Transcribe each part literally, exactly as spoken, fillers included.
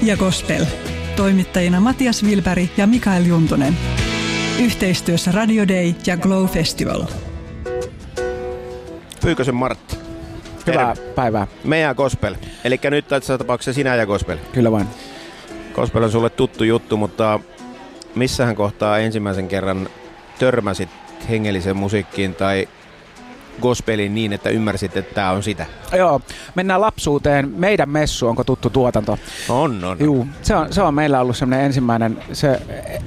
ja gospel. Toimittajina Matias Wilberg ja Mikael Juntunen. Yhteistyössä Radio Day ja Glow Festival. Pyykkösen Martti. Hyvää Terve. päivää. Meidän gospel. Eli nyt tässä tapauksessa sinä ja gospel. Kyllä vain. Gospel on sulle tuttu juttu, mutta missähän kohtaa ensimmäisen kerran törmäsit hengelliseen musiikkiin tai gospeliin niin, että ymmärsit, että tämä on sitä? Joo, mennään lapsuuteen. Meidän messu, onko tuttu tuotanto? On, on. Juu, se on, se on meillä ollut semmoinen ensimmäinen, se,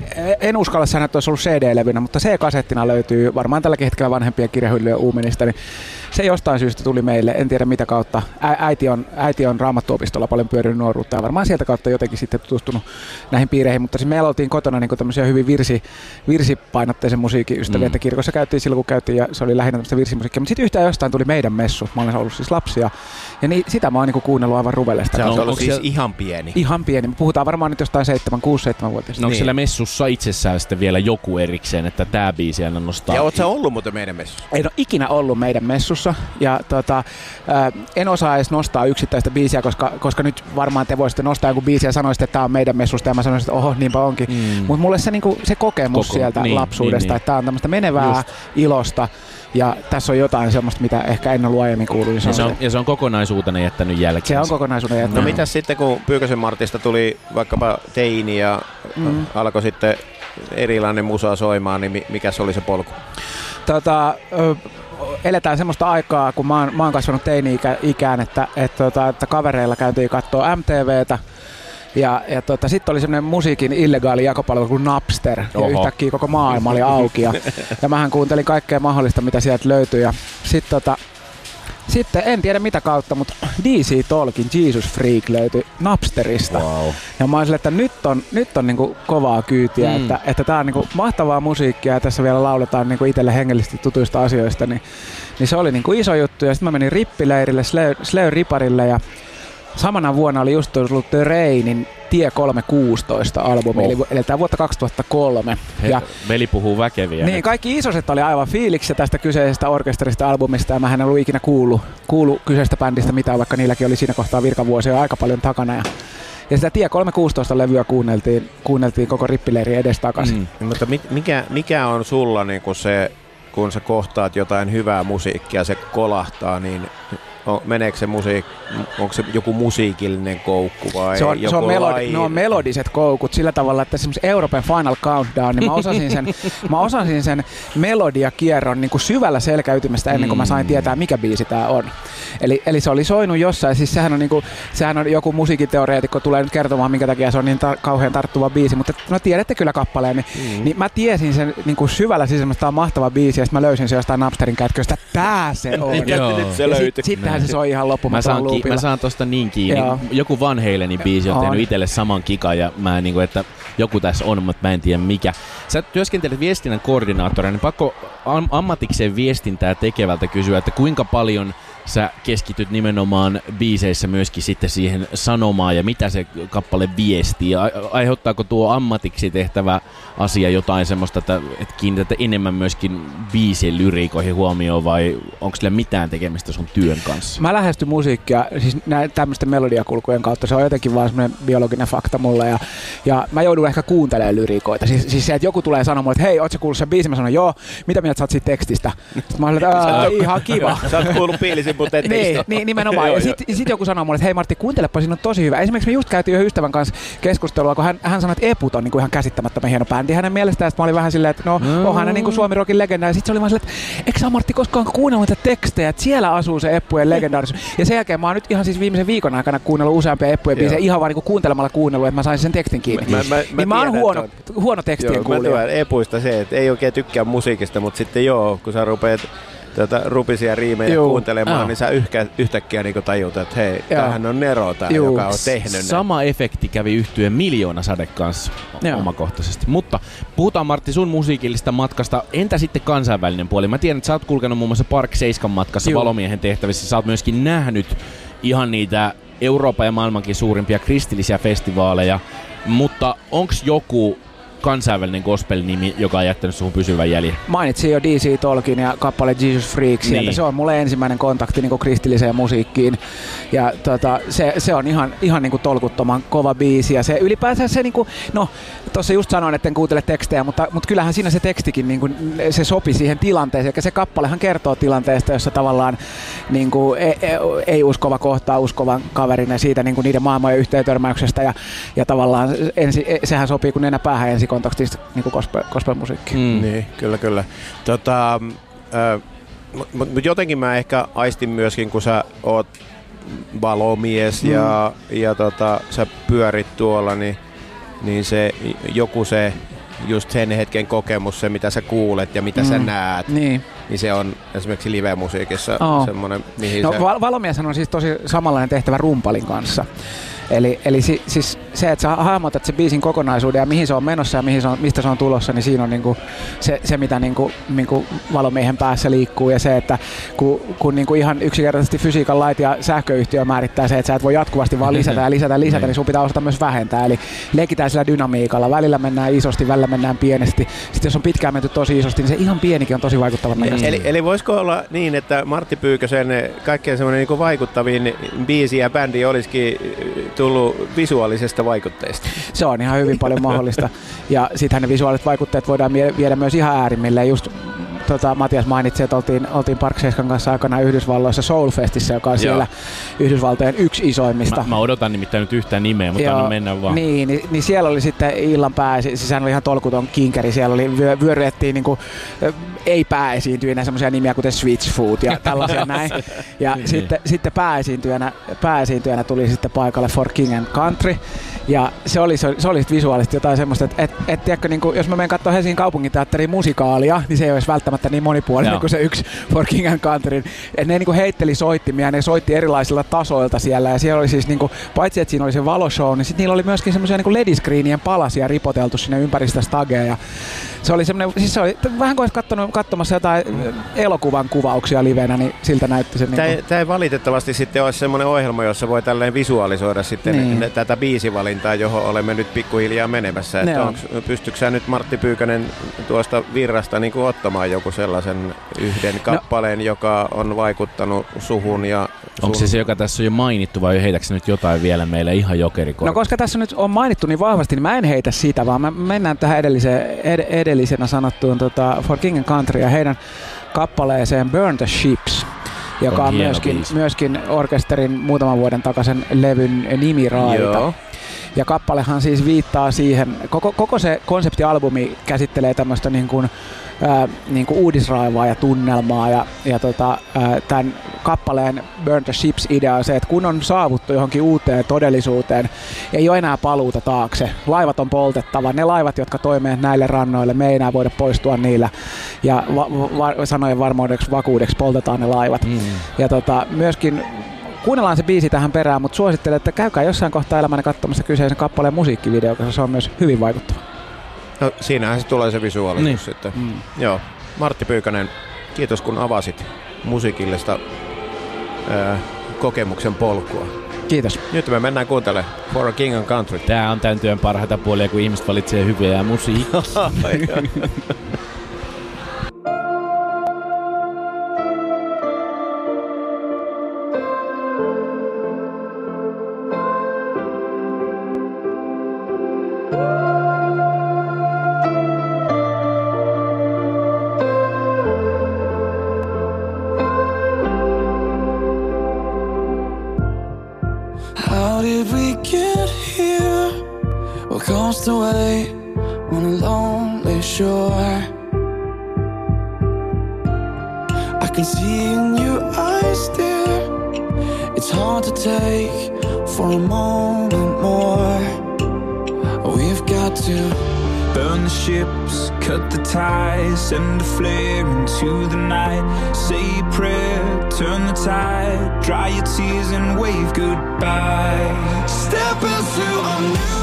en uskalla sanoa, että olisi ollut C D-levynä, mutta C-kasettina löytyy varmaan tälläkin hetkellä vanhempien kirjahyllyjen uumenista, niin se jostain syystä tuli meille, en tiedä mitä kautta. Ä, äiti on, äiti on Raamattuopistolla paljon pyörinyt nuoruutta ja varmaan sieltä kautta jotenkin sitten tutustunut näihin piireihin, mutta siis meillä oltiin kotona niin tämmöisiä hyvin virsi, virsipainotteisen musiikin ystäviä, mm. että kirkossa käytiin silloin kun käytiin ja se oli lähinnä tämmöistä virsimusiikkia, mutta sitten yhtään jostain tuli meidän messu, mä olen ollut siis lapsi ja, ja niin, sitä mä oon niin kuunnellut aivan ruvellesta. Se on ollut siis se ihan pieni. Ihan pieni, me puhutaan varmaan nyt jostain seitsemän, kuusi seitsemän vuotiaista. No onko Niin. siellä messussa itsessään sitten vielä joku erikseen, että tää biisi aina nostaa? Ja oot sä ollut muuten meidän messussa? En ole ikinä ollut meidän messussa ja tota, ää, en osaa edes nostaa yksittäistä biisiä, koska, koska nyt varmaan te voisitte nostaa joku biisi ja sanoisitte, että tämä on meidän messusta ja mä sanoisin, että oho, niinpä onkin. Mm. Mutta mulle se, niinku, se kokemus Koko, sieltä niin, lapsuudesta, niin, niin. että tämä on tämmöistä menevää Just. ilosta ja tässä on jotain semmoista, mitä ehkä en ollut aiemmin kuullut. Niin Ja se, on, se, ja se on kokonaisuutena jättänyt jälkeen. se on kokonaisuuden jättänyt. No mitäs sitten, kun Pyykkösen Martista tuli vaikkapa teini ja mm. alkoi sitten erilainen musa soimaan, niin mikä se oli se polku? Tota, ö, eletään semmoista aikaa, kun mä oon, mä oon kasvanut teini-ikään, että, että, että, että kavereilla käytiin katsoa M T V:tä. Ja, ja tota, sitten oli semmoinen musiikin illegaali jakopalvelu kuin Napster. Oho. Ja yhtäkkiä koko maailma oli auki. Ja, ja mähän kuuntelin kaikkea mahdollista, mitä sieltä löytyi. Ja sit, tota, sitten en tiedä mitä kautta, mutta D C Talkin Jesus Freak löytyi Napsterista. Wow. Ja mä oon silleen, että nyt on, nyt on niinku kovaa kyytiä, mm. että, että tää on niinku mahtavaa musiikkia ja tässä vielä lauletaan niinku itselle hengellisesti tutuista asioista. Niin, niin se oli niinku iso juttu. Ja sitten mä menin rippileirille, Slöy Riparille ja samana vuonna oli just tullut The Rainin Tie kolmesataakuusitoista albumi, oh. eli, eli tämä vuotta kaksituhattakolme. He, ja, veli puhuu väkeviä. Niin, kaikki isoset oli aivan fiiliksissä tästä kyseisestä orkesterista albumista, ja mä en ollut ikinä kuullut, kuullut kyseistä bändistä mitään, vaikka niilläkin oli siinä kohtaa virkavuosia aika paljon takana. Ja, ja sitä Tie kolmesataakuusitoista levyä kuunneltiin, kuunneltiin koko rippileiri edestakaisin. Mm. Mutta mikä, mikä on sulla niinku se, kun sä kohtaat jotain hyvää musiikkia, se kolahtaa, niin on, meneekö se musiikki, onko se joku musiikillinen koukku vai se on, joku se on melodi, lai... ne on melodiset koukut sillä tavalla, että esimerkiksi Euroopan Final Countdown, niin mä osasin sen, mä osasin sen melodiakierron niin kuin syvällä selkäytimestä ennen kuin mä sain tietää, mikä biisi tää on. Eli, eli se oli soinut jossain, siis sehän on, niin kuin, sehän on joku musiikiteoreetikko tulee nyt kertomaan, minkä takia se on niin tar- kauhean tarttuva biisi, mutta no tiedätte kyllä kappaleen, niin, mm. niin mä tiesin sen niin kuin syvällä sisällä, tämä on mahtava biisi, ja sitten mä löysin sen jostain Napsterin kätköstä, tää se on. Sittenhän se soi ihan loppumattoman loopilla. Mä saan tosta niin kiinni. Joo. Joku Van Halenin biisi on, on tehnyt itselle saman kikan ja mä niinku, että joku tässä on, mutta mä en tiedä mikä. Sä työskentelet viestinnän koordinaattorina, niin pakko am- ammatikseen viestintää tekevältä kysyä, että kuinka paljon sä keskityt nimenomaan biiseissä myöskin sitten siihen sanomaan ja mitä se kappale viestii. A- aiheuttaako tuo ammatiksi tehtävä asia jotain semmoista, että, että kiinnitetään enemmän myöskin biisien lyriikoihin huomioon vai onko sillä mitään tekemistä sun työn kanssa? Mä lähestyn musiikkia siis tämmöisten melodiakulkujen kautta. Se on jotenkin vaan semmoinen biologinen fakta mulle ja, ja mä joudun ehkä kuuntelemaan lyriikoita. Siis, siis se, että joku tulee sanomaan, että hei, ootko sä kuullut sen biisin? Mä sanon, joo, mitä mieltä sä oot siitä tekstistä? Sitten mä olen, että ihan kiva. Sä oot kuullut Piilisin niin, niin, nimenomaan. Ja sitten sit joku sanoo mulle, että hei Martti, kuuntelepa, siinä on tosi hyvä. Esimerkiksi me just käytiin yhden ystävän kanssa keskustelua, kun hän, hän sanoi, että Eput on niinku ihan käsittämättömän hieno bändi hänen mielestään. Sitten mä olin vähän silleen, että no, no. onhan ne niinku Suomi-rockin legenda. Ja sitten se oli vaan silleen, että eikö sä Martti koskaan kuunnellut niitä tekstejä, että siellä asuu se Eppujen legendaarisuus. Ja sen jälkeen mä oon nyt ihan siis viimeisen viikon aikana kuunnellut useampia Eppujen biisejä, ihan vaan niinku kuuntelemalla kuunnellut, että mä saisin sen tekstin kiinni. Mä, mä, mä niin mä oon huono, huono tekstien joo, kuulija. Mä tuon Epuista se, että ei oikein tykkää musiikista, mutta sitten joo, kun sä rupeat Tätä rupisia riimejä Juu. kuuntelemaan, oh. niin sä yhkä, yhtäkkiä niin tajutat, että hei, Joo. tämähän on Nero tää, joka on tehnyt. Sama ne. efekti kävi yhtyeen Miljoona Sade kanssa Joo. omakohtaisesti. Mutta puhutaan Martti sun musiikillista matkasta. Entä sitten kansainvälinen puoli? Mä tiedän, että sä oot kulkenut muun muassa Park Seiskan matkassa Juu. Valomiehen tehtävissä. Sä oot myöskin nähnyt ihan niitä Euroopan ja maailmankin suurimpia kristillisiä festivaaleja. Mutta onks joku kansainvälinen gospel-nimi, joka on jättänyt suhun pysyvän jäljen? Mainitsin jo D C Tolkien ja kappale Jesus Freak sieltä. Niin. Se on mulle ensimmäinen kontakti niin kuin kristilliseen musiikkiin. Ja tota, se, se on ihan, ihan niin kuin tolkuttoman kova biisi. Ja se ylipäänsä se, niin kuin, no tuossa just sanoin, että en kuuntele tekstejä, mutta, mutta kyllähän siinä se tekstikin, niin kuin, se sopi siihen tilanteeseen. Eli se kappalehan kertoo tilanteesta, jossa tavallaan niin kuin, ei, ei uskova kohtaa uskovan kaverin ja siitä niin kuin niiden maailmojen yhteentörmäyksestä. Ja, ja tavallaan ensi, sehän sopii kuin nenä päähän ensikontaktista niin kuin gospel, gospel-musiikkiin. Mm. Niin, kyllä, kyllä. Tota, äh, Mutta jotenkin mä ehkä aistin myöskin, kun sä oot valomies mm. ja, ja tota, sä pyörit tuolla, niin, niin se joku se just sen hetken kokemus, se mitä sä kuulet ja mitä mm. sä näet, niin. niin se on esimerkiksi live-musiikissa oh. semmoinen, mihin no, se... Valomieshän on siis tosi samanlainen tehtävä rumpalin kanssa. Eli, eli si, siis se, että sä hahmotat sen biisin kokonaisuuden ja mihin se on menossa ja mihin se on, mistä se on tulossa, niin siinä on niinku se, se, mitä niinku, niinku valomiehen päässä liikkuu. Ja se, että kun, kun niinku ihan yksinkertaisesti fysiikan lait ja sähköyhtiö määrittää se, että sä et voi jatkuvasti vaan lisätä ja lisätä ja lisätä, niin sun pitää osata myös vähentää. Eli leikitään sillä dynamiikalla. Välillä mennään isosti, välillä mennään pienesti. Sitten jos on pitkään menty tosi isosti, niin se ihan pienikin on tosi vaikuttava näköistä. Eli, eli voisiko olla niin, että Martti Pyykkösen kaikkein semmoinen niinku vaikuttavin biisi ja bändi olisikin tullut visuaalisesta vaikutteesta? Se on ihan hyvin paljon mahdollista. Ja sittenhän ne visuaaliset vaikutteet voidaan viedä myös ihan äärimmilleen. Just tota, Matias mainitsi, että oltiin, oltiin Park Seiskan kanssa aikana Yhdysvalloissa Soulfestissä, joka on siellä Joo. Yhdysvaltojen yksi isoimmista. Mä, mä odotan nimittäin nyt yhtään nimeä, mutta anna mennä vaan. Niin, niin, niin siellä oli sitten illan pää, siis sehän oli ihan tolkuton kinkeri, siellä oli, vyö, vyöryettiin niinku, ei pääesiintyjinä semmoisia nimiä kuten Switchfoot ja tällaisia näin. Ja niin. sitten, sitten pääesiintyjänä, pääesiintyjänä tuli sitten paikalle For King and Country. Ja se oli, se oli, se oli visuaalisesti jotain semmoista, että et, et, tiedätkö, niin kuin, jos mä menen katsomaan Helsingin kaupunginteatterin musikaalia, niin se ei olisi välttämättä niin monipuolinen Joo. kuin se yksi For King and Countryn. Et ne niin kuin heitteli soittimia, ne soitti erilaisilla tasoilta siellä. Ja siellä oli siis, niin kuin, paitsi että siinä oli se valoshow, niin sitten niillä oli myöskin semmoisia niin lediscreenien palasia ripoteltu sinne ympäristä stagea. Se oli semmoinen, siis se oli vähän kuin olisi katsonut, katsomassa jotain elokuvan kuvauksia livenä, niin siltä näytti se. Tämä niin ei, tämä ei valitettavasti sitten olisi semmoinen ohjelma, jossa voi tälleen visualisoida sitten niin. ne, tätä biisivalintaa, johon olemme nyt pikkuhiljaa menemässä. Että onks, pystytkö sä nyt Martti Pyykönen tuosta virrasta niin kuin ottamaan joku sellaisen yhden kappaleen, no. joka on vaikuttanut suhun ja Onko se se, joka tässä on jo mainittu, vai heitätkö nyt jotain vielä meille ihan jokerikortti? No koska tässä nyt on mainittu niin vahvasti, niin mä en heitä sitä, vaan mä mennään tähän edelliseen, ed- edellisenä sanottuun tota, For King and Country ja heidän kappaleeseen Burn the Ships, joka on, on myöskin, myöskin orkesterin muutaman vuoden takaisen levyn nimiraita. Joo. Ja kappalehan siis viittaa siihen, koko, koko se konseptialbumi käsittelee tämmöistä niin kuin, ää, niin kuin uudisraivaa ja tunnelmaa. Ja, ja tota, ää, tämän kappaleen Burn the Ships idea on se, että kun on saavuttu johonkin uuteen todellisuuteen, ei ole enää paluuta taakse. Laivat on poltettava. Ne laivat, jotka toimivat näille rannoille, me ei enää voida poistua niillä. Ja va- va- sanojen varmuudeksi, vakuudeksi poltetaan ne laivat. Mm. Ja tota, myöskin kuunnellaan se biisi tähän perään, mutta suosittelen, että käykää jossain kohtaa elämänne katsomassa kyseisen kappaleen musiikkivideo, koska se on myös hyvin vaikuttava. No siinähän se tulee se visuaalisuus niin. sitten. Mm. Joo. Martti Pyykönen, kiitos kun avasit musiikillista ää, kokemuksen polkua. Kiitos. Nyt me mennään kuuntelemaan For a King and Country. Tää on tämän työn parhaita puolia, kun ihmiset valitsee hyviä musiikkia. Away on a lonely shore, I can see in your eyes, dear, it's hard to take for a moment more. We've got to burn the ships, cut the ties, send a flare into the night. Say a prayer, turn the tide, dry your tears and wave goodbye. Step into a new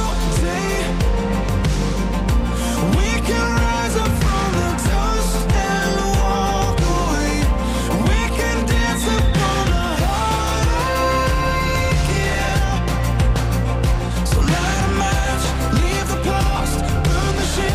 ship.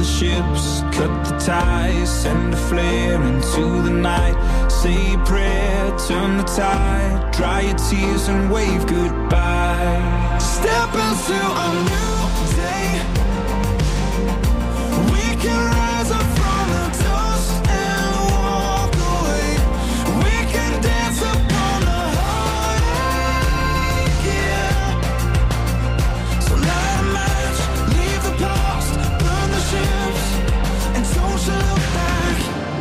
the ships, cut the ties, send a flare into the night. Say a prayer, turn the tide, dry your tears and wave goodbye. Step into a new day. We can rise up from the dust and walk away. We can dance upon the heartache, yeah. So light a match, leave the past, burn the ships, and don't you look back.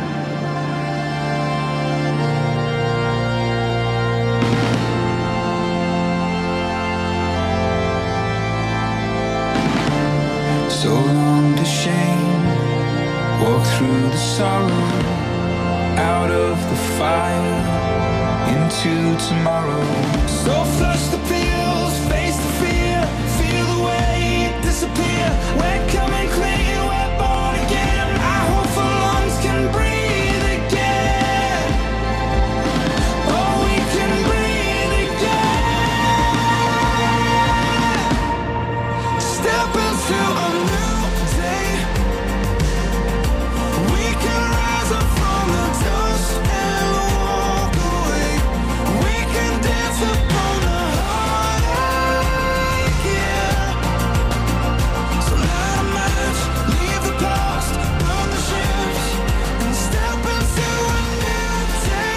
So long to shame, walk through the sorrow, out of the fire, into tomorrow. So flush the pills, face the fear, feel the weight disappear. We're coming clean, we're born again. Our hopeful lungs can breathe again. Oh, we can breathe again. Step into a new day. We can rise up from the dust and walk away. We can dance upon the heartache, yeah. So light a match, leave the past, burn the ships, and step into a new day.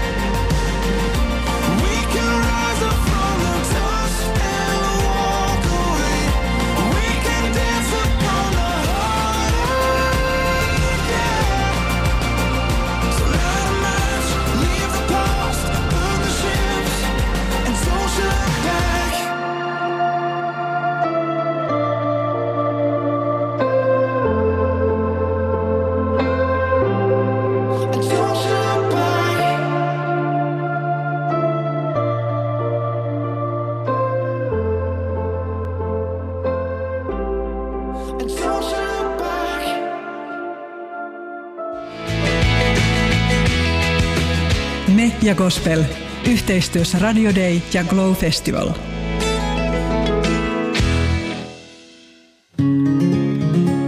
We can rise up from the dust and walk away. We can dance upon the heartache, yeah. So light a match, leave the past, burn the ships, and don't you look back. And don't you look back. And don't you look back. Me ja Gospel. Yhteistyössä Radio Day ja Glow Festival.